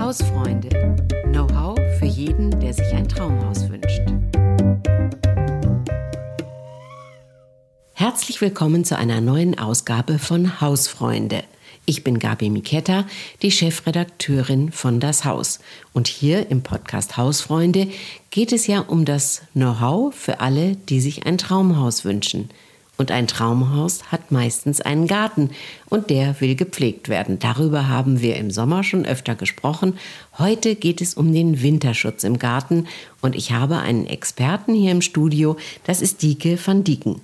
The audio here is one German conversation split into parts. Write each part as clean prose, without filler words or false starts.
Hausfreunde. Know-how für jeden, der sich ein Traumhaus wünscht. Herzlich willkommen zu einer neuen Ausgabe von Hausfreunde. Ich bin Gabi Miketta, die Chefredakteurin von Das Haus. Und hier im Podcast Hausfreunde geht es ja um das Know-how für alle, die sich ein Traumhaus wünschen. Und ein Traumhaus hat meistens einen Garten und der will gepflegt werden. Darüber haben wir im Sommer schon öfter gesprochen. Heute geht es um den Winterschutz im Garten und ich habe einen Experten hier im Studio, das ist Dieke van Dieken.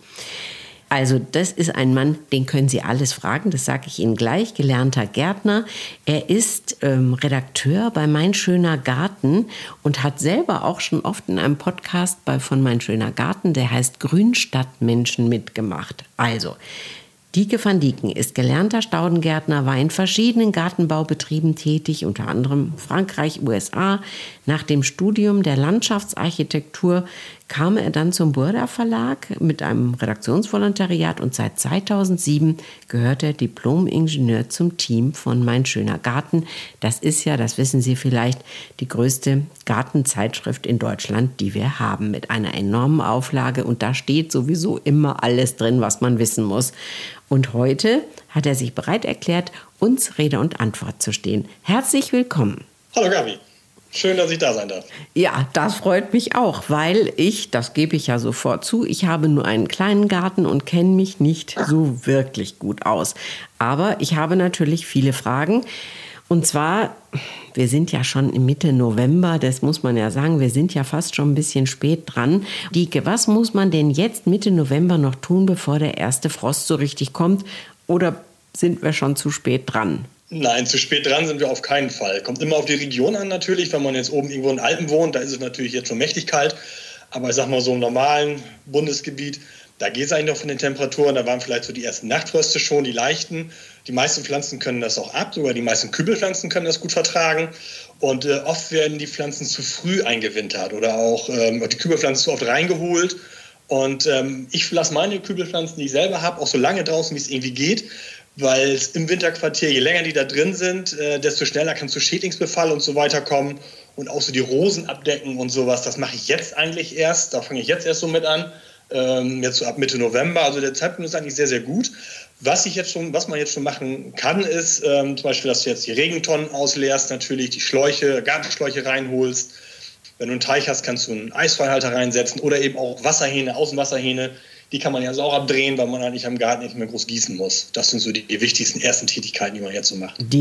Also das ist ein Mann, den können Sie alles fragen, das sage ich Ihnen gleich, gelernter Gärtner. Er ist Redakteur bei Mein Schöner Garten und hat selber auch schon oft in einem Podcast von Mein Schöner Garten, der heißt Grünstadtmenschen, mitgemacht. Also Dieke van Dieken ist gelernter Staudengärtner, war in verschiedenen Gartenbaubetrieben tätig, unter anderem Frankreich, USA. Nach dem Studium der Landschaftsarchitektur kam er dann zum Burda Verlag mit einem Redaktionsvolontariat und seit 2007 gehört er Diplom-Ingenieur zum Team von Mein Schöner Garten. Das ist ja, das wissen Sie vielleicht, die größte Gartenzeitschrift in Deutschland, die wir haben, mit einer enormen Auflage und da steht sowieso immer alles drin, was man wissen muss. Und heute hat er sich bereit erklärt, uns Rede und Antwort zu stehen. Herzlich willkommen. Hallo Gabi. Schön, dass ich da sein darf. Ja, das freut mich auch, weil das gebe ich ja sofort zu, ich habe nur einen kleinen Garten und kenne mich nicht so wirklich gut aus. Aber ich habe natürlich viele Fragen. Und zwar, wir sind ja schon im Mitte November, das muss man ja sagen, wir sind ja fast schon ein bisschen spät dran. Dieke, was muss man denn jetzt Mitte November noch tun, bevor der erste Frost so richtig kommt? Oder sind wir schon zu spät dran? Nein, zu spät dran sind wir auf keinen Fall. Kommt immer auf die Region an natürlich. Wenn man jetzt oben irgendwo in Alpen wohnt, da ist es natürlich jetzt schon mächtig kalt. Aber ich sag mal so im normalen Bundesgebiet, da geht es eigentlich noch von den Temperaturen. Da waren vielleicht so die ersten Nachtfröste schon, die leichten. Die meisten Pflanzen können das auch ab, sogar die meisten Kübelpflanzen können das gut vertragen. Und oft werden die Pflanzen zu früh eingewintert oder auch die Kübelpflanzen zu oft reingeholt. Und ich lasse meine Kübelpflanzen, die ich selber habe, auch so lange draußen, wie es irgendwie geht. Weil es im Winterquartier, je länger die da drin sind, desto schneller kann es zu Schädlingsbefall und so weiter kommen. Und auch so die Rosen abdecken und sowas, das mache ich jetzt eigentlich erst. Da fange ich jetzt erst so mit an, jetzt so ab Mitte November. Also der Zeitpunkt ist eigentlich sehr, sehr gut. Was man jetzt schon machen kann, ist zum Beispiel, dass du jetzt die Regentonnen ausleerst, natürlich die Gartenschläuche reinholst. Wenn du einen Teich hast, kannst du einen Eisfreihalter reinsetzen oder eben auch Wasserhähne, Außenwasserhähne. Die kann man ja auch abdrehen, weil man eigentlich am Garten nicht mehr groß gießen muss. Das sind so die wichtigsten ersten Tätigkeiten, die man jetzt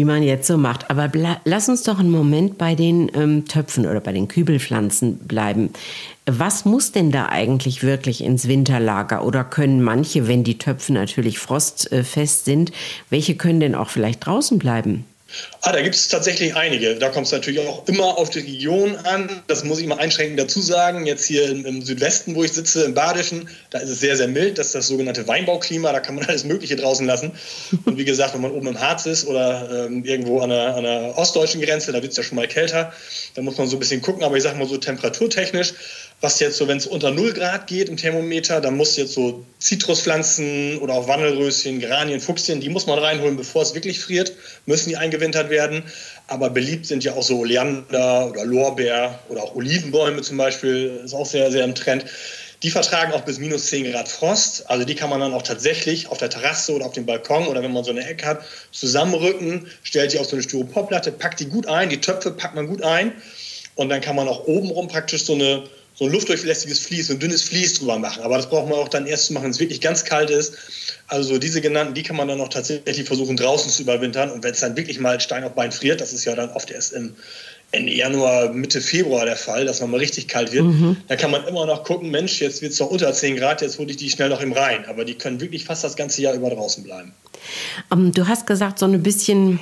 so macht. Aber lass uns doch einen Moment bei den Töpfen oder bei den Kübelpflanzen bleiben. Was muss denn da eigentlich wirklich ins Winterlager? Oder können manche, wenn die Töpfe natürlich frostfest sind, welche können denn auch vielleicht draußen bleiben? Da gibt es tatsächlich einige. Da kommt es natürlich auch immer auf die Region an. Das muss ich mal einschränkend dazu sagen. Jetzt hier im Südwesten, wo ich sitze, im Badischen, da ist es sehr, sehr mild. Das ist das sogenannte Weinbauklima. Da kann man alles Mögliche draußen lassen. Und wie gesagt, wenn man oben im Harz ist oder irgendwo an der ostdeutschen Grenze, da wird es ja schon mal kälter. Da muss man so ein bisschen gucken. Aber ich sage mal so temperaturtechnisch, was jetzt so, wenn es unter 0 Grad geht im Thermometer, dann muss jetzt so Zitruspflanzen oder auch Wandelröschen, Geranien, Fuchsien, die muss man reinholen, bevor es wirklich friert, müssen die eingewintert werden. Aber beliebt sind ja auch so Oleander oder Lorbeer oder auch Olivenbäume zum Beispiel, ist auch sehr, sehr im Trend. Die vertragen auch bis minus 10 Grad Frost. Also die kann man dann auch tatsächlich auf der Terrasse oder auf dem Balkon oder wenn man so eine Ecke hat, zusammenrücken, stellt die auf so eine Styroporplatte, packt die gut ein, die Töpfe packt man gut ein und dann kann man auch obenrum praktisch so ein luftdurchlässiges Vlies, so ein dünnes Vlies drüber machen. Aber das braucht man auch dann erst zu machen, wenn es wirklich ganz kalt ist. Also diese genannten, die kann man dann auch tatsächlich versuchen draußen zu überwintern. Und wenn es dann wirklich mal Stein auf Bein friert, das ist ja dann oft erst im Ende Januar, Mitte Februar der Fall, dass man mal richtig kalt wird, dann kann man immer noch gucken, Mensch, jetzt wird es doch unter 10 Grad, jetzt hole ich die schnell noch im Rhein. Aber die können wirklich fast das ganze Jahr über draußen bleiben. Du hast gesagt, so ein bisschen,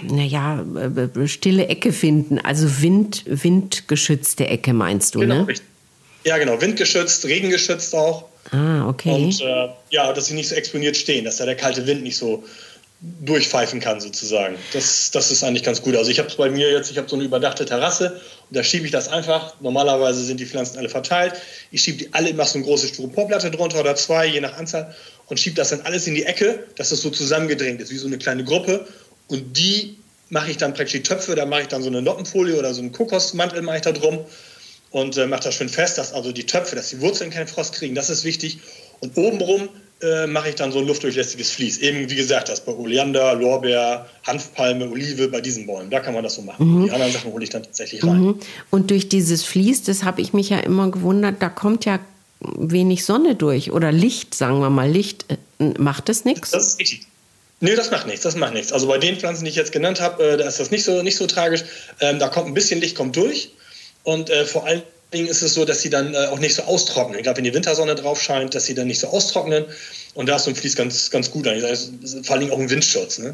stille Ecke finden, also windgeschützte Ecke meinst du, genau, ne? Richtig. Ja, genau, windgeschützt, regengeschützt auch. Okay. Und dass sie nicht so exponiert stehen, dass da der kalte Wind nicht so durchpfeifen kann sozusagen. Das ist eigentlich ganz gut. Also ich habe es bei mir jetzt, ich habe so eine überdachte Terrasse und da schiebe ich das einfach. Normalerweise sind die Pflanzen alle verteilt. Ich schiebe die alle, mache so eine große Styroporplatte drunter oder 2, je nach Anzahl und schiebe das dann alles in die Ecke, dass es so zusammengedrängt ist, wie so eine kleine Gruppe. Und die mache ich dann praktisch die Töpfe, da mache ich dann so eine Noppenfolie oder so einen Kokosmantel mache ich da drum und mache das schön fest, dass also die Töpfe, dass die Wurzeln keinen Frost kriegen, das ist wichtig. Und obenrum mache ich dann so ein luftdurchlässiges Vlies. Eben, wie gesagt, das bei Oleander, Lorbeer, Hanfpalme, Olive, bei diesen Bäumen. Da kann man das so machen. Die anderen Sachen hole ich dann tatsächlich rein. Und durch dieses Vlies, das habe ich mich ja immer gewundert, da kommt ja wenig Sonne durch oder Licht, sagen wir mal. Licht, macht das nichts? Das ist richtig. Nee, das macht nichts. Also bei den Pflanzen, die ich jetzt genannt habe, da ist das nicht so tragisch. Da kommt ein bisschen Licht, kommt durch. Und vor allem ist es so, dass sie dann auch nicht so austrocknen. Ich glaube, wenn die Wintersonne drauf scheint, dass sie dann nicht so austrocknen. Und da ist so ein Vlies ganz gut. Vor allem auch ein Windschutz. Ne?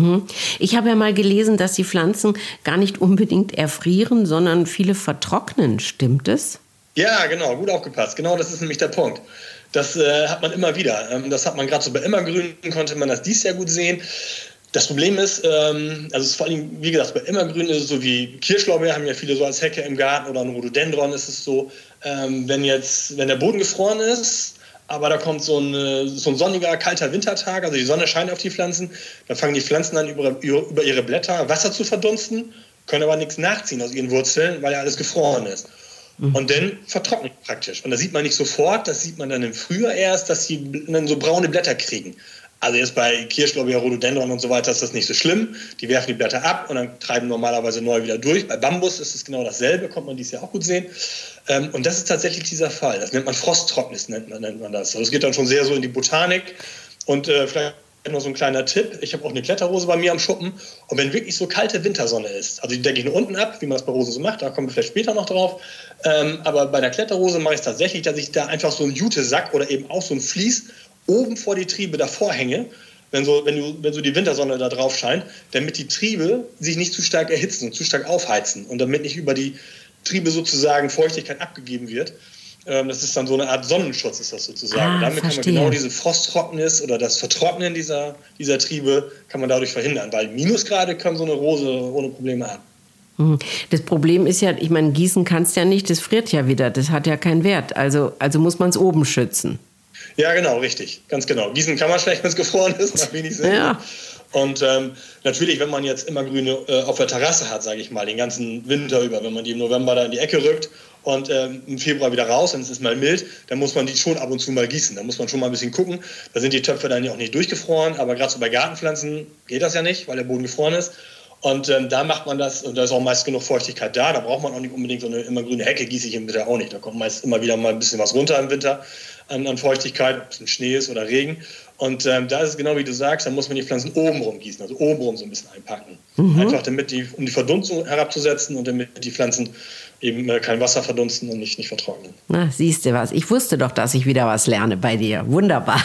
Ich habe ja mal gelesen, dass die Pflanzen gar nicht unbedingt erfrieren, sondern viele vertrocknen. Stimmt es? Ja, genau. Gut aufgepasst. Genau, das ist nämlich der Punkt. Das hat man immer wieder. Das hat man gerade so bei Immergrün, konnte man das dieses Jahr gut sehen. Das Problem ist, also es ist vor allem, wie gesagt, bei Immergrün ist es so wie Kirschlorbeer, haben ja viele so als Hecke im Garten, oder ein Rhododendron ist es so, wenn der Boden gefroren ist, aber da kommt so ein sonniger, kalter Wintertag, also die Sonne scheint auf die Pflanzen, dann fangen die Pflanzen an, über ihre Blätter Wasser zu verdunsten, können aber nichts nachziehen aus ihren Wurzeln, weil ja alles gefroren ist. Und dann vertrocknet praktisch. Und das sieht man nicht sofort, das sieht man dann im Frühjahr erst, dass sie dann so braune Blätter kriegen. Also jetzt bei Kirschlorbeer, Rhododendron und so weiter ist das nicht so schlimm. Die werfen die Blätter ab und dann treiben normalerweise neu wieder durch. Bei Bambus ist es genau dasselbe, kommt man dieses Jahr auch gut sehen. Und das ist tatsächlich dieser Fall. Das nennt man Frosttrocknis, nennt man das. Also es geht dann schon sehr so in die Botanik. Und vielleicht noch so ein kleiner Tipp. Ich habe auch eine Kletterrose bei mir am Schuppen. Und wenn wirklich so kalte Wintersonne ist, also die decke ich nur unten ab, wie man das bei Rosen so macht, da kommen wir vielleicht später noch drauf. Aber bei der Kletterrose mache ich es tatsächlich, dass ich da einfach so einen Jutesack oder eben auch so ein Vlies oben vor die Triebe davor hänge, wenn so die Wintersonne da drauf scheint, damit die Triebe sich nicht zu stark erhitzen und zu stark aufheizen und damit nicht über die Triebe sozusagen Feuchtigkeit abgegeben wird. Das ist dann so eine Art Sonnenschutz, ist das sozusagen. Damit kann man genau diese Frosttrocknis oder das Vertrocknen dieser Triebe kann man dadurch verhindern, weil Minusgrade kann so eine Rose ohne Probleme haben. Das Problem ist ja, ich meine, gießen kannst du ja nicht, das friert ja wieder, das hat ja keinen Wert. Also muss man es oben schützen. Ja, genau, richtig, ganz genau. Gießen kann man schlecht, wenn es gefroren ist, macht wenig Sinn. Ja. Und natürlich, wenn man jetzt Immergrüne auf der Terrasse hat, sage ich mal, den ganzen Winter über, wenn man die im November da in die Ecke rückt und im Februar wieder raus, dann ist es mal mild, dann muss man die schon ab und zu mal gießen. Da muss man schon mal ein bisschen gucken. Da sind die Töpfe dann ja auch nicht durchgefroren, aber gerade so bei Gartenpflanzen geht das ja nicht, weil der Boden gefroren ist. Und da macht man das, und da ist auch meist genug Feuchtigkeit da. Da braucht man auch nicht unbedingt so eine immergrüne Hecke, gieße ich im Winter auch nicht. Da kommt meist immer wieder mal ein bisschen was runter im Winter an Feuchtigkeit, ob es ein Schnee ist oder Regen. Und da ist es genau wie du sagst, da muss man die Pflanzen obenrum gießen, also obenrum so ein bisschen einpacken. Einfach um die Verdunstung herabzusetzen und damit die Pflanzen eben kein Wasser verdunsten und nicht vertrocknen. Na, siehst du was. Ich wusste doch, dass ich wieder was lerne bei dir. Wunderbar.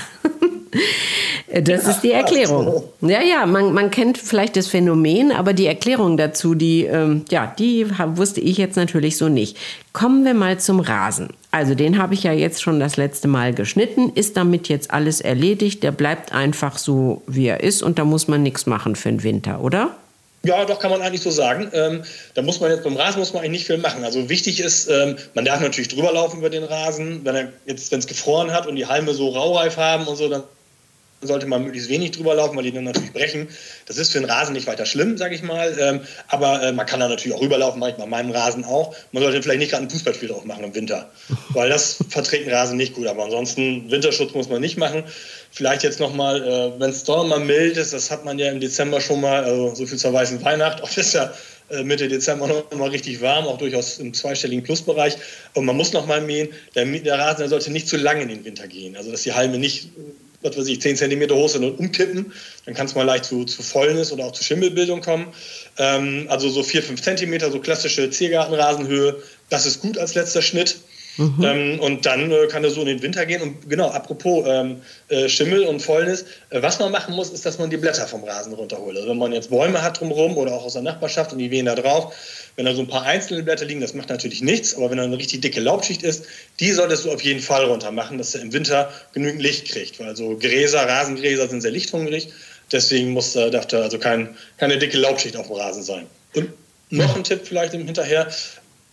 Das ist die Erklärung. Ja, man kennt vielleicht das Phänomen, aber die Erklärung dazu, die wusste ich jetzt natürlich so nicht. Kommen wir mal zum Rasen. Also den habe ich ja jetzt schon das letzte Mal geschnitten. Ist damit jetzt alles erledigt? Der bleibt einfach so, wie er ist und da muss man nichts machen für den Winter, oder? Ja, doch, kann man eigentlich so sagen. Da muss man jetzt beim Rasen eigentlich nicht viel machen. Also wichtig ist, man darf natürlich drüber laufen über den Rasen. Wenn es gefroren hat und die Halme so raureif haben und so, dann sollte man möglichst wenig drüber laufen, weil die dann natürlich brechen. Das ist für den Rasen nicht weiter schlimm, sage ich mal. Aber man kann da natürlich auch rüberlaufen, mache ich bei meinem Rasen auch. Man sollte vielleicht nicht gerade ein Fußballspiel drauf machen im Winter, weil das verträgt den Rasen nicht gut. Aber ansonsten, Winterschutz muss man nicht machen. Vielleicht jetzt nochmal, wenn es doch mal mild ist, das hat man ja im Dezember schon mal, also so viel zur weißen Weihnacht, auch ist ja Mitte Dezember noch mal richtig warm, auch durchaus im zweistelligen Plusbereich. Und man muss noch mal mähen. Der Rasen der sollte nicht zu lang in den Winter gehen. Also dass die Halme nicht 10 cm hoch sind und umkippen, dann kann es mal leicht zu Fäulnis oder auch zu Schimmelbildung kommen. Also so 4-5 cm, so klassische Ziergartenrasenhöhe, das ist gut als letzter Schnitt. Und dann kann er so in den Winter gehen. Und genau, apropos Schimmel und Fäulnis, was man machen muss, ist, dass man die Blätter vom Rasen runterholt. Also wenn man jetzt Bäume hat drumherum oder auch aus der Nachbarschaft und die wehen da drauf, wenn da so ein paar einzelne Blätter liegen, das macht natürlich nichts, aber wenn da eine richtig dicke Laubschicht ist, die solltest du auf jeden Fall runter machen, dass er im Winter genügend Licht kriegt. Weil so Rasengräser sind sehr lichthungrig, deswegen darf da also keine dicke Laubschicht auf dem Rasen sein. Und noch ein Tipp vielleicht hinterher,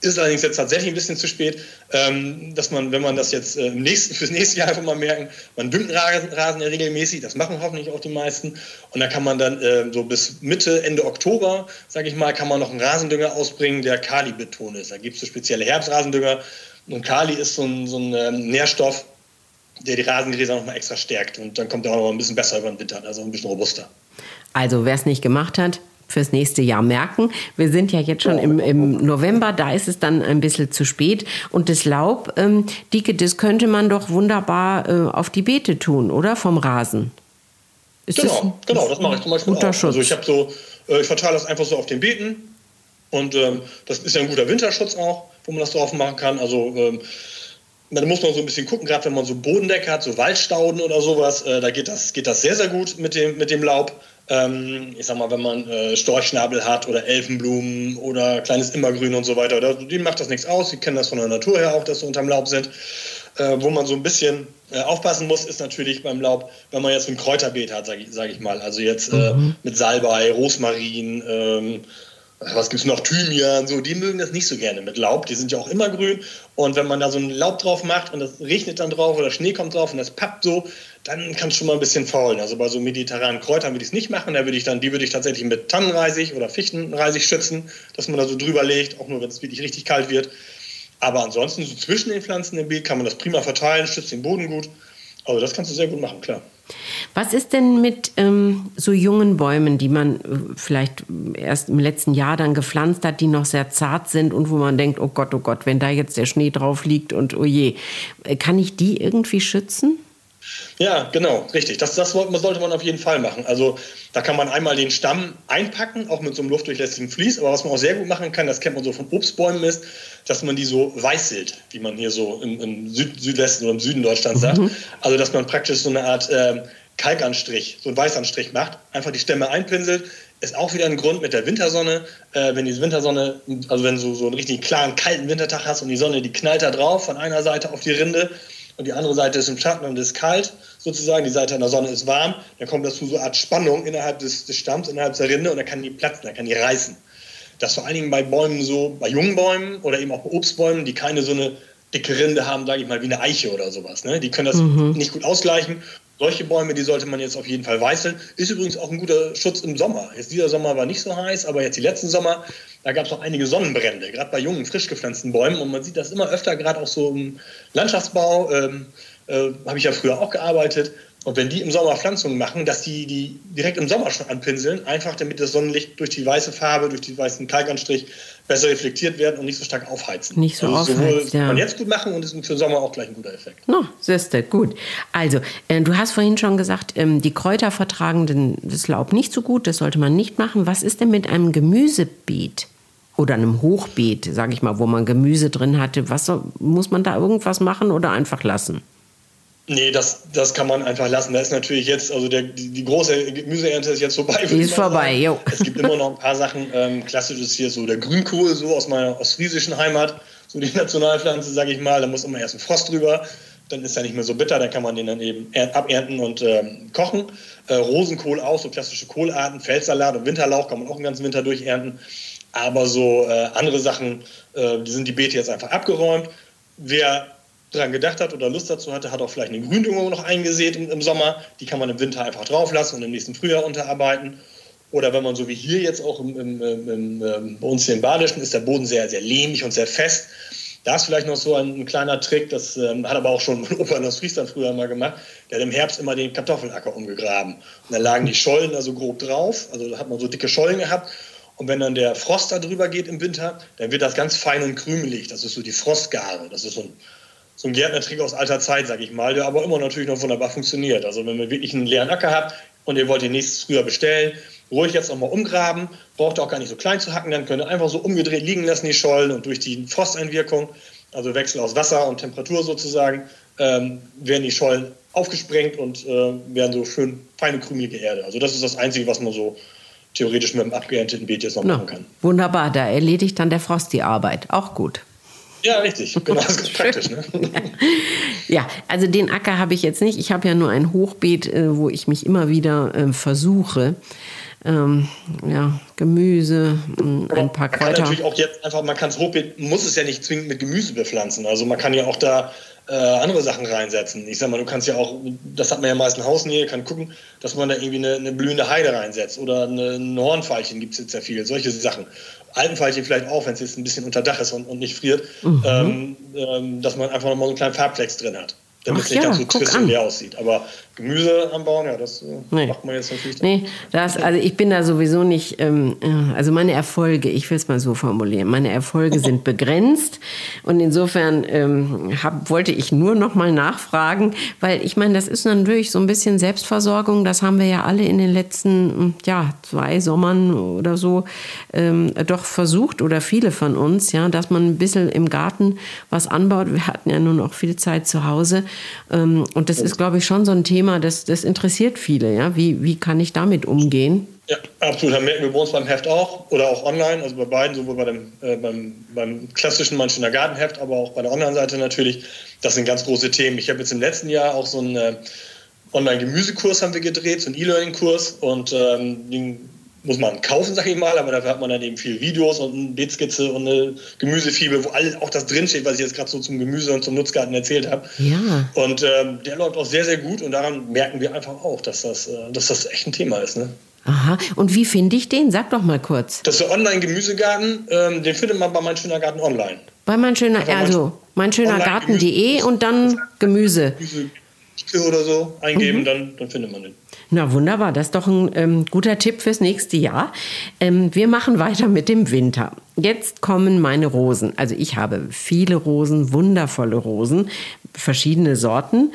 Ist allerdings jetzt tatsächlich ein bisschen zu spät, dass man, wenn man das jetzt fürs nächste Jahr einfach mal merken, man düngt Rasen ja regelmäßig, das machen hoffentlich auch die meisten. Und dann kann man dann so bis Mitte, Ende Oktober, sage ich mal, kann man noch einen Rasendünger ausbringen, der Kali-Beton ist. Da gibt es so spezielle Herbstrasendünger. Und Kali ist so ein Nährstoff, der die Rasengräser nochmal extra stärkt. Und dann kommt er auch noch ein bisschen besser über den Winter, also ein bisschen robuster. Also wer es nicht gemacht hat, fürs nächste Jahr merken. Wir sind ja jetzt schon im November, da ist es dann ein bisschen zu spät. Und das Laub, Dike, das könnte man doch wunderbar auf die Beete tun, oder? Vom Rasen. Genau, das mache ich zum Beispiel auch. Schutz. Also ich verteile das einfach so auf den Beeten. Und das ist ja ein guter Winterschutz auch, wo man das drauf machen kann. Also da muss man so ein bisschen gucken, gerade wenn man so Bodendecke hat, so Waldstauden oder sowas, da geht das sehr, sehr gut mit dem Laub. Ich sag mal, wenn man Storchschnabel hat oder Elfenblumen oder kleines Immergrün und so weiter, denen macht das nichts aus. Die kennen das von der Natur her auch, dass sie unterm Laub sind. Wo man so ein bisschen aufpassen muss, ist natürlich beim Laub, wenn man jetzt ein Kräuterbeet hat, sag ich mal. Also jetzt mit Salbei, Rosmarin, was gibt's noch, Thymian, so, die mögen das nicht so gerne mit Laub, die sind ja auch immer grün. Und wenn man da so ein Laub drauf macht und das regnet dann drauf oder Schnee kommt drauf und das pappt so, dann kann es schon mal ein bisschen faulen. Also bei so mediterranen Kräutern würde ich es nicht machen, die würde ich tatsächlich mit Tannenreisig oder Fichtenreisig schützen, dass man da so drüber legt, auch nur wenn es wirklich richtig kalt wird. Aber ansonsten so zwischen den Pflanzen im Beet kann man das prima verteilen, schützt den Boden gut. Also das kannst du sehr gut machen, klar. Was ist denn mit so jungen Bäumen, die man vielleicht erst im letzten Jahr dann gepflanzt hat, die noch sehr zart sind und wo man denkt, oh Gott, wenn da jetzt der Schnee drauf liegt und oh je. Kann ich die irgendwie schützen? Ja, genau, richtig. Das sollte man auf jeden Fall machen. Also da kann man einmal den Stamm einpacken, auch mit so einem luftdurchlässigen Vlies. Aber was man auch sehr gut machen kann, das kennt man so von Obstbäumen, ist, dass man die so weißelt, wie man hier so im Südwesten oder im Süden Deutschlands sagt. Also dass man praktisch so eine Art Kalkanstrich, so einen Weißanstrich macht, einfach die Stämme einpinselt. Ist auch wieder ein Grund mit der Wintersonne. Wenn die Wintersonne, also wenn du so einen richtig klaren, kalten Wintertag hast und die Sonne, die knallt da drauf von einer Seite auf die Rinde, und die andere Seite ist im Schatten und ist kalt, sozusagen. Die Seite an der Sonne ist warm. Dann kommt das zu so einer Art Spannung innerhalb des Stamms, innerhalb der Rinde und dann kann die platzen, dann kann die reißen. Das vor allen Dingen bei Bäumen so, bei jungen Bäumen oder eben auch bei Obstbäumen, die keine so eine dicke Rinde haben, sage ich mal, wie eine Eiche oder sowas. Ne? Die können das nicht gut ausgleichen. Solche Bäume, die sollte man jetzt auf jeden Fall weißeln. Ist übrigens auch ein guter Schutz im Sommer. Jetzt dieser Sommer war nicht so heiß, aber jetzt die letzten Sommer, da gab es noch einige Sonnenbrände, gerade bei jungen, frisch gepflanzten Bäumen. Und man sieht das immer öfter, gerade auch so im Landschaftsbau, habe ich ja früher auch gearbeitet. Und wenn die im Sommer Pflanzungen machen, dass die direkt im Sommer schon anpinseln, einfach damit das Sonnenlicht durch die weiße Farbe, durch den weißen Kalkanstrich besser reflektiert werden und nicht so stark aufheizen. Nicht so aufheizen, sowohl kann man jetzt gut machen und ist für den Sommer auch gleich ein guter Effekt. No, siehste, gut. Also, du hast vorhin schon gesagt, die Kräuter vertragen das Laub nicht so gut, das sollte man nicht machen. Was ist denn mit einem Gemüsebeet? Oder einem Hochbeet, sage ich mal, wo man Gemüse drin hatte. Muss man da irgendwas machen oder einfach lassen? Nee, das kann man einfach lassen. Da ist natürlich jetzt, also die große Gemüseernte ist jetzt vorbei. Die ist vorbei, jo. Es gibt immer noch ein paar Sachen. Klassisch ist hier so der Grünkohl, so aus meiner ostfriesischen Heimat, so die Nationalpflanze, sage ich mal. Da muss immer erst ein Frost drüber, dann ist er nicht mehr so bitter, dann kann man den dann eben abernten und kochen. Rosenkohl auch, so klassische Kohlarten, Feldsalat und Winterlauch kann man auch den ganzen Winter durchernten. Aber so andere Sachen, die sind die Beete jetzt einfach abgeräumt. Wer dran gedacht hat oder Lust dazu hatte, hat auch vielleicht eine Gründüngung noch eingesät im Sommer. Die kann man im Winter einfach drauflassen und im nächsten Frühjahr unterarbeiten. Oder wenn man so wie hier jetzt auch bei uns hier im Badischen ist der Boden sehr, sehr lehmig und sehr fest. Da ist vielleicht noch so ein kleiner Trick, das hat aber auch schon mein Opa in Ostfriesland früher mal gemacht. Der hat im Herbst immer den Kartoffelacker umgegraben. Und dann lagen die Schollen da so grob drauf. Also da hat man so dicke Schollen gehabt. Und wenn dann der Frost da drüber geht im Winter, dann wird das ganz fein und krümelig. Das ist so die Frostgare. Das ist so ein Gärtnertrick aus alter Zeit, sag ich mal, der aber immer natürlich noch wunderbar funktioniert. Also wenn ihr wirklich einen leeren Acker habt und ihr wollt den nächstes Frühjahr bestellen, ruhig jetzt nochmal umgraben, braucht ihr auch gar nicht so klein zu hacken, dann könnt ihr einfach so umgedreht liegen lassen, die Schollen, und durch die Frosteinwirkung, also Wechsel aus Wasser und Temperatur sozusagen, werden die Schollen aufgesprengt und werden so schön feine, krümelige Erde. Also das ist das Einzige, was man so theoretisch mit einem abgeernteten Beet jetzt noch machen kann. Wunderbar, da erledigt dann der Frost die Arbeit. Auch gut. Ja, richtig. Genau, das ist ganz praktisch. Ne? Ja, also den Acker habe ich jetzt nicht. Ich habe ja nur ein Hochbeet, wo ich mich immer wieder versuche, Gemüse, ein paar Kräuter. Man kann natürlich auch jetzt einfach, man kann es hochbeeten, muss es ja nicht zwingend mit Gemüse bepflanzen. Also man kann ja auch da andere Sachen reinsetzen. Ich sag mal, du kannst ja auch, das hat man ja meist in Hausnähe, kann gucken, dass man da irgendwie eine blühende Heide reinsetzt oder ein Hornfeilchen gibt es jetzt sehr viel, solche Sachen. Alpenfeilchen vielleicht auch, wenn es jetzt ein bisschen unter Dach ist und nicht friert, dass man einfach nochmal so einen kleinen Farbflex drin hat. Damit es nicht ganz so trist und leer aussieht. Aber Gemüse anbauen, das macht man jetzt natürlich nicht. Also ich bin da sowieso nicht, also meine Erfolge, ich will es mal so formulieren, meine Erfolge sind begrenzt und insofern wollte ich nur noch mal nachfragen, weil ich meine, das ist natürlich so ein bisschen Selbstversorgung, das haben wir ja alle in den letzten 2 Sommern oder so doch versucht oder viele von uns, dass man ein bisschen im Garten was anbaut. Wir hatten ja nun auch viel Zeit zu Hause. Und das ist, glaube ich, schon so ein Thema, das interessiert viele. Ja? Wie kann ich damit umgehen? Ja, absolut. Das merken wir bei uns beim Heft auch oder auch online, also bei beiden, sowohl beim klassischen Mein schöner Gartenheft, aber auch bei der Online-Seite natürlich. Das sind ganz große Themen. Ich habe jetzt im letzten Jahr auch so einen Online-Gemüsekurs haben wir gedreht, so einen E-Learning-Kurs und den muss man kaufen, sag ich mal, aber dafür hat man dann eben viele Videos und eine Beetskizze und eine Gemüsefibel, wo alles auch das drinsteht, was ich jetzt gerade so zum Gemüse und zum Nutzgarten erzählt habe. Ja. Und der läuft auch sehr, sehr gut und daran merken wir einfach auch, dass das echt ein Thema ist. Ne? Aha. Und wie finde ich den? Sag doch mal kurz. Das ist der Online-Gemüsegarten, den findet man bei Mein schöner Garten online. Bei meinschönergarten.de und dann Gemüse. Oder so eingeben, dann findet man den. Na wunderbar, das ist doch ein guter Tipp fürs nächste Jahr. Wir machen weiter mit dem Winter. Jetzt kommen meine Rosen. Also ich habe viele Rosen, wundervolle Rosen, verschiedene Sorten.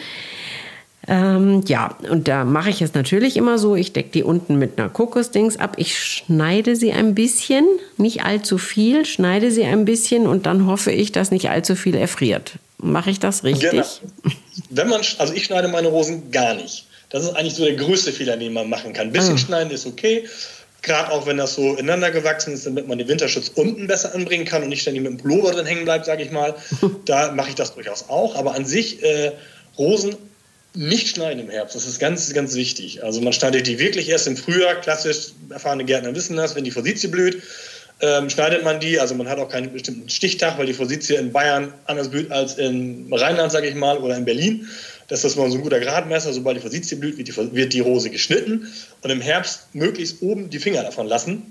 Und da mache ich es natürlich immer so, ich decke die unten mit einer Kokosdings ab. Ich schneide sie ein bisschen, nicht allzu viel, schneide sie ein bisschen und dann hoffe ich, dass nicht allzu viel erfriert. Mache ich das richtig? Genau. Also ich schneide meine Rosen gar nicht. Das ist eigentlich so der größte Fehler, den man machen kann. Ein bisschen schneiden ist okay, gerade auch wenn das so ineinander gewachsen ist, damit man den Winterschutz unten besser anbringen kann und nicht ständig mit dem Pullover drin hängen bleibt, sage ich mal. Da mache ich das durchaus auch. Aber an sich Rosen nicht schneiden im Herbst, das ist ganz, ganz wichtig. Also man schneidet die wirklich erst im Frühjahr, klassisch erfahrene Gärtner wissen das, wenn die Forsythie blüht, schneidet man die. Also man hat auch keinen bestimmten Stichtag, weil die Forsythie in Bayern anders blüht als im Rheinland, sage ich mal, oder in Berlin. Das ist mal so ein guter Gradmesser. Sobald die Forsythie blüht, wird die Rose geschnitten und im Herbst möglichst oben die Finger davon lassen.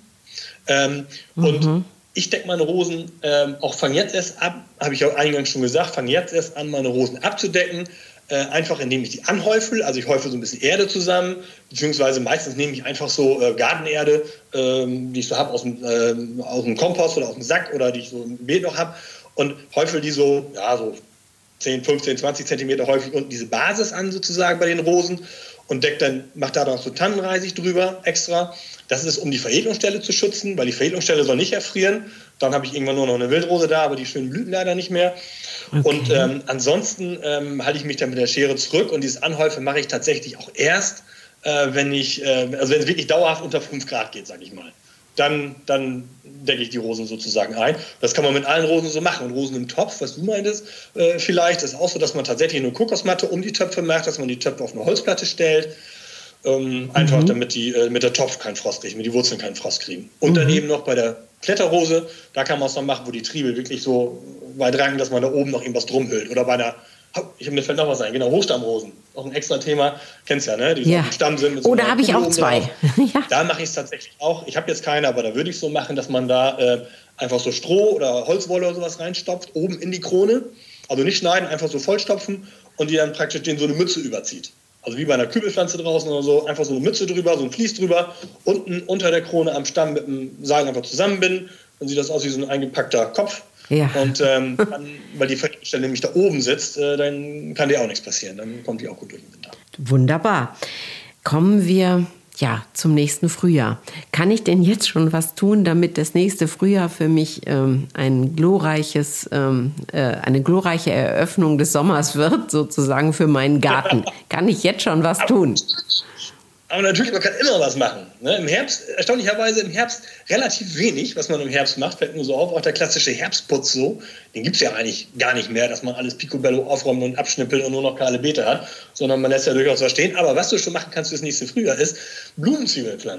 Und ich decke meine Rosen fange jetzt erst ab, habe ich auch eingangs schon gesagt, fange jetzt erst an, meine Rosen abzudecken. Einfach indem ich die anhäufel, also ich häufel so ein bisschen Erde zusammen, beziehungsweise meistens nehme ich einfach so Gartenerde, die ich so habe aus dem Kompost oder aus dem Sack oder die ich so im Beet noch habe und häufel die so 10, 15, 20 Zentimeter häufig unten diese Basis an sozusagen bei den Rosen und mache da noch so Tannenreisig drüber extra. Das ist, um die Veredelungsstelle zu schützen, weil die Veredelungsstelle soll nicht erfrieren. Dann habe ich irgendwann nur noch eine Wildrose da, aber die schönen Blüten leider nicht mehr. Okay. Und ansonsten halte ich mich dann mit der Schere zurück und dieses Anhäufen mache ich tatsächlich auch erst, wenn es wirklich dauerhaft unter 5 Grad geht, sage ich mal. Dann decke ich die Rosen sozusagen ein. Das kann man mit allen Rosen so machen. Und Rosen im Topf, was du meintest, vielleicht ist auch so, dass man tatsächlich eine Kokosmatte um die Töpfe macht, dass man die Töpfe auf eine Holzplatte stellt. Einfach damit mit der Topf keinen Frost kriegen, mit die Wurzeln keinen Frost kriegen. Und dann eben noch bei der Kletterrose, da kann man es noch machen, wo die Triebe wirklich so weit ranken, dass man da oben noch irgendwas drum hüllt. Oder bei einer, mir fällt noch was ein, genau, Hochstammrosen. Auch ein extra Thema, kennst ja, ne? Die so auf dem Stamm sind. Mit so da habe ich auch 2. Ja. Da mache ich es tatsächlich auch. Ich habe jetzt keine, aber da würde ich so machen, dass man da einfach so Stroh oder Holzwolle oder sowas reinstopft, oben in die Krone. Also nicht schneiden, einfach so vollstopfen und die dann praktisch den so eine Mütze überzieht. Also wie bei einer Kübelpflanze draußen oder so, einfach so eine Mütze drüber, so ein Vlies drüber, unten unter der Krone am Stamm mit dem Seil einfach zusammenbinden. Dann sieht das aus wie so ein eingepackter Kopf. Ja. Und dann, weil die Verstelle nämlich da oben sitzt, dann kann dir auch nichts passieren. Dann kommt die auch gut durch den Winter. Wunderbar. Kommen wir zum nächsten Frühjahr. Kann ich denn jetzt schon was tun, damit das nächste Frühjahr für mich eine glorreiche Eröffnung des Sommers wird, sozusagen für meinen Garten? Kann ich jetzt schon was tun? Aber natürlich, man kann immer was machen. Ne? Im Herbst, erstaunlicherweise im Herbst relativ wenig, was man im Herbst macht, fällt mir so auf. Auch der klassische Herbstputz so, den gibt es ja eigentlich gar nicht mehr, dass man alles picobello aufräumt und abschnippelt und nur noch kahle Beete hat, sondern man lässt ja durchaus was stehen. Aber was du schon machen kannst fürs nächste Frühjahr ist, Blumenzwiebeln pflanzen.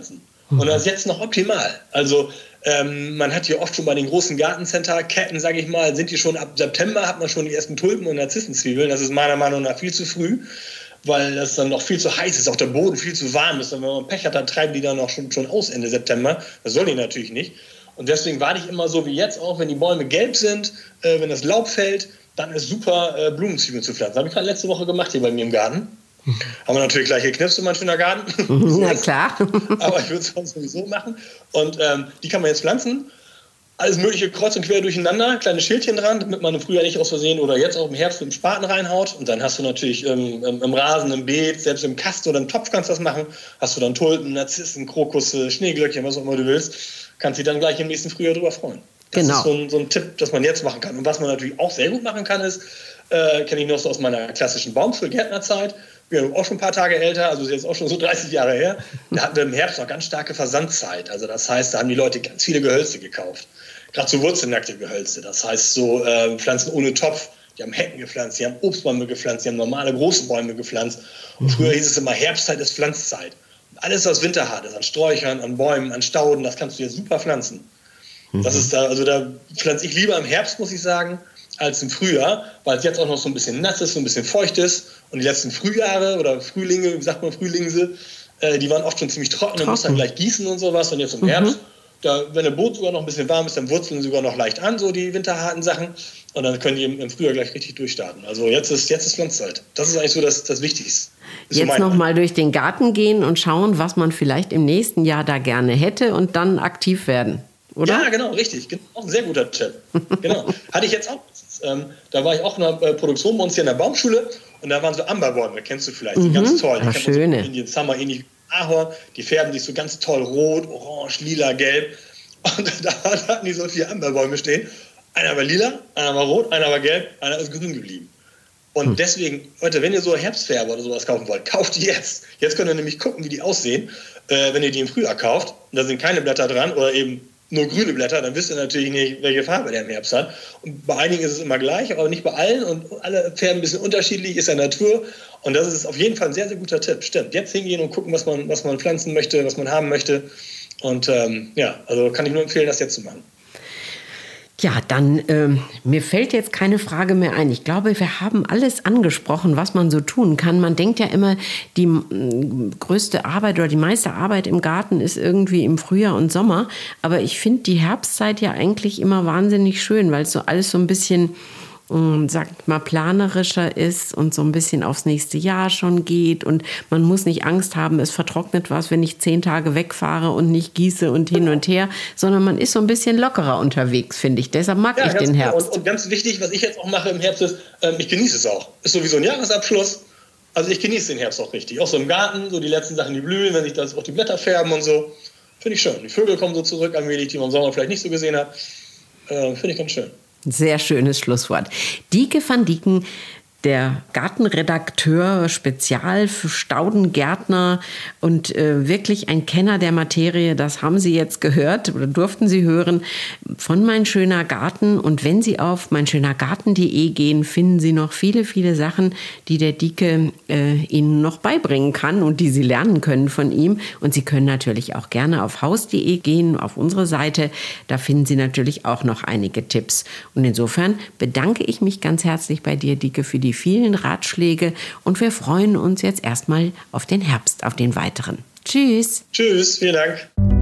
Und das ist jetzt noch optimal. Also man hat hier oft schon bei den großen Gartencenter-Ketten, sage ich mal, sind die schon ab September, hat man schon die ersten Tulpen und Narzissenzwiebeln. Das ist meiner Meinung nach viel zu früh, weil das dann noch viel zu heiß ist, auch der Boden viel zu warm ist. Und wenn man Pech hat, dann treiben die dann auch schon aus Ende September. Das soll die natürlich nicht. Und deswegen warte ich immer so wie jetzt auch, wenn die Bäume gelb sind, wenn das Laub fällt, dann ist super, Blumenzwiebeln zu pflanzen. Das habe ich gerade letzte Woche gemacht hier bei mir im Garten. Haben wir natürlich gleich geknipst in meinem schönen Garten. Na klar. Aber ich würde es sonst sowieso machen. Und die kann man jetzt pflanzen. Alles mögliche kreuz und quer durcheinander, kleine Schildchen dran, damit man im Frühjahr nicht aus Versehen oder jetzt auch im Herbst mit dem Spaten reinhaut. Und dann hast du natürlich im Rasen, im Beet, selbst im Kasten oder im Topf kannst du das machen. Hast du dann Tulpen, Narzissen, Krokusse, Schneeglöckchen, was auch immer du willst. Kannst dich dann gleich im nächsten Frühjahr drüber freuen. Das ist so ein Tipp, das man jetzt machen kann. Und was man natürlich auch sehr gut machen kann, ist, kenne ich noch so aus meiner klassischen Baumschulgärtnerzeit. Wir sind auch schon ein paar Tage älter, also ist jetzt auch schon so 30 Jahre her. Da hatten wir im Herbst noch ganz starke Versandzeit. Also das heißt, da haben die Leute ganz viele Gehölze gekauft. Gerade so wurzelnackte Gehölze. Das heißt so Pflanzen ohne Topf. Die haben Hecken gepflanzt, die haben Obstbäume gepflanzt, die haben normale große Bäume gepflanzt. Und früher hieß es immer, Herbstzeit ist Pflanzzeit. Und alles, was winterhart ist, an Sträuchern, an Bäumen, an Stauden, das kannst du jetzt super pflanzen. Das ist da pflanze ich lieber im Herbst, muss ich sagen, als im Frühjahr, weil es jetzt auch noch so ein bisschen nass ist, so ein bisschen feucht ist. Und die letzten Frühjahre oder Frühlinge, wie sagt man Frühlingse, die waren oft schon ziemlich trocken. Man muss dann gleich gießen und sowas. Und jetzt im Herbst, wenn der Boden sogar noch ein bisschen warm ist, dann wurzeln sogar noch leicht an, so die winterharten Sachen. Und dann können die im Frühjahr gleich richtig durchstarten. Also jetzt ist Pflanzzeit. Das ist eigentlich so das Wichtigste. Jetzt noch mal durch den Garten gehen und schauen, was man vielleicht im nächsten Jahr da gerne hätte und dann aktiv werden. Oder? Ja, genau, richtig. Auch ein sehr guter Tipp. Genau. Hatte ich jetzt auch. Da war ich auch in einer Produktion bei uns hier in der Baumschule und da waren so Amberbäume, kennst du vielleicht, die ganz toll. Die schöne. So Indien Summer, ähnlich wie Ahorn, die färben sich so ganz toll rot, orange, lila, gelb. Und da hatten die so 4 Amberbäume stehen. Einer war lila, einer war rot, einer war gelb, einer ist grün geblieben. Und deswegen, Leute, wenn ihr so Herbstfärber oder sowas kaufen wollt, kauft die jetzt. Jetzt könnt ihr nämlich gucken, wie die aussehen, wenn ihr die im Frühjahr kauft. Und da sind keine Blätter dran oder eben nur grüne Blätter, dann wisst ihr natürlich nicht, welche Farbe der im Herbst hat. Und bei einigen ist es immer gleich, aber nicht bei allen. Und alle färben ein bisschen unterschiedlich, ist ja Natur. Und das ist auf jeden Fall ein sehr, sehr guter Tipp. Stimmt. Jetzt hingehen und gucken, was man pflanzen möchte, was man haben möchte. Und also kann ich nur empfehlen, das jetzt zu machen. Ja, dann mir fällt jetzt keine Frage mehr ein. Ich glaube, wir haben alles angesprochen, was man so tun kann. Man denkt ja immer, die größte Arbeit oder die meiste Arbeit im Garten ist irgendwie im Frühjahr und Sommer. Aber ich finde die Herbstzeit ja eigentlich immer wahnsinnig schön, weil es so alles so ein bisschen, sagt mal, planerischer ist und so ein bisschen aufs nächste Jahr schon geht. Und man muss nicht Angst haben, es vertrocknet was, wenn ich 10 Tage wegfahre und nicht gieße und hin und her, sondern man ist so ein bisschen lockerer unterwegs, finde ich. Deshalb mag ich den Herbst. Und ganz wichtig, was ich jetzt auch mache im Herbst ist, ich genieße es auch. Ist sowieso ein Jahresabschluss. Also ich genieße den Herbst auch richtig. Auch so im Garten, so die letzten Sachen, die blühen, wenn sich das auch die Blätter färben und so. Finde ich schön. Die Vögel kommen so zurück allmählich, die man im Sommer vielleicht nicht so gesehen hat. Finde ich ganz schön. Sehr schönes Schlusswort. Dieke van Dieken, der Gartenredakteur, Spezial für Staudengärtner und wirklich ein Kenner der Materie. Das haben Sie jetzt gehört oder durften Sie hören von Mein Schöner Garten. Und wenn Sie auf meinschönergarten.de gehen, finden Sie noch viele, viele Sachen, die der Dieke Ihnen noch beibringen kann und die Sie lernen können von ihm. Und Sie können natürlich auch gerne auf haus.de gehen, auf unsere Seite. Da finden Sie natürlich auch noch einige Tipps. Und insofern bedanke ich mich ganz herzlich bei dir, Dieke, für die vielen Ratschläge und wir freuen uns jetzt erstmal auf den Herbst, auf den weiteren. Tschüss. Tschüss, vielen Dank.